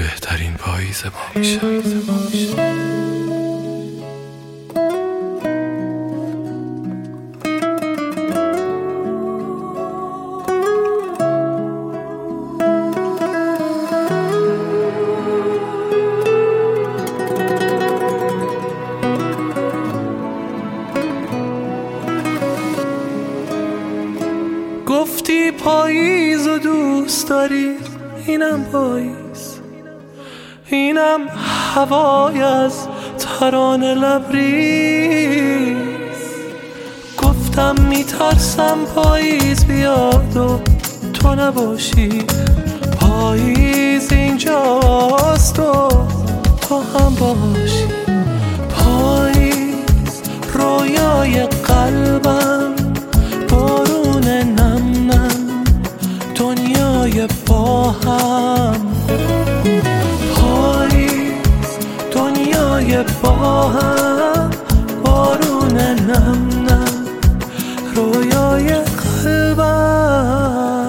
بهترین پاییز ما میشه. گفتی پاییز و دوست داری، اینم پاییز، اینم هوای از ترانه لبریز. گفتم میترسم پاییز بیاد و تو نباشی، پاییز اینجاست و تو هم باشی. پاییز رویای قلبم، بارون نم نم، دنیای با هم. پاییز دنیای با هم، بارون نم نم، رویای قلبم.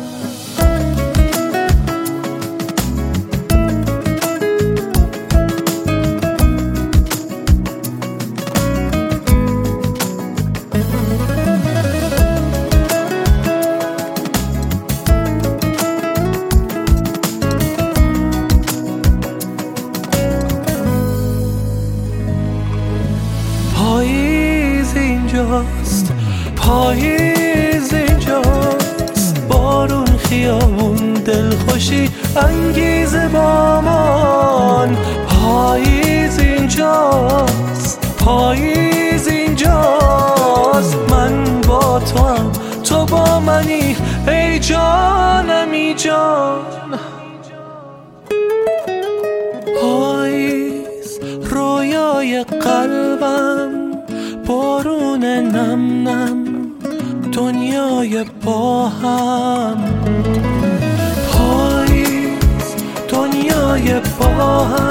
پاییز اینجاست، پاییز اینجاست، بارون خیابون دلخوشی انگیزه بامان. پاییز اینجاست، پاییز اینجاست، من با تو هم تو با منی، ای جانم ای جان. پاییز رویای قلبم، بارون نم نم، دنیای با هم. پاییز دنیای با هم.